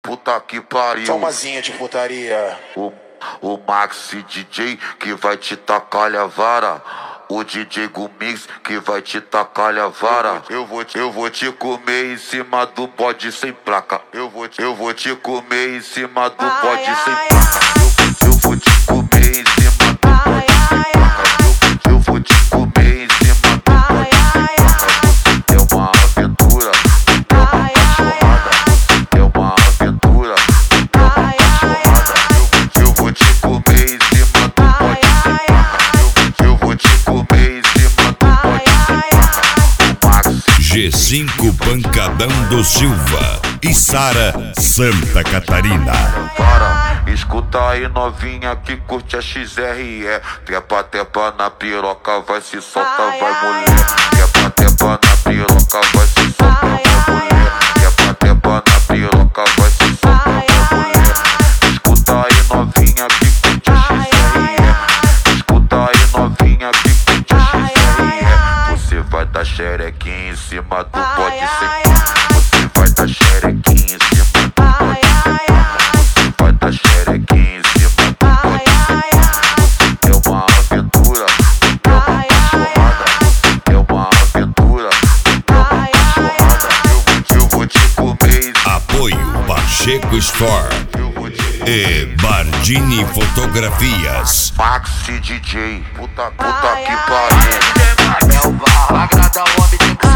Puta que pariu. Tomazinha de putaria. O Maxi DJ que vai te tacar a vara. O DJ Gumix que vai te tacar a vara. Eu vou te comer em cima do bode sem placa. Eu vou te comer em cima do bode sem placa. Eu vou te comer em cima do bode sem placa. Eu vou te comer em cima do bode sem placa. Você é uma aventura, é uma cachorrada. Você é uma aventura, é uma cachorrada. Eu vou te comer em cima do bode sem placa. Eu vou te comer em cima do bode sem placa. O Maxi G5 Pancadão do Silva e Sara Santa Catarina. Escuta aí novinha que curte a XRE. Trepa na piroca, vai se solta, vai mulher. Trepa na piroca, vai se solta, vai mulher. Trepa na piroca, vai se solta, vai mulher. Escuta aí novinha que curte a XRE. Escuta aí novinha que curte a XRE. Você vai dar xerequinha em cima do bode sem placa. Você vai dar xerequinha em cima do bode sem placa. Você vai dar xerequinha em cima do bode sem placa. Você é uma aventura, é uma cachorrada. Você é uma aventura, é uma cachorrada. Eu vou te comer em cima. Apoio Pacheco Store e Bardini Fotografias. Maxi DJ, puta que pariu. Agrada o homem de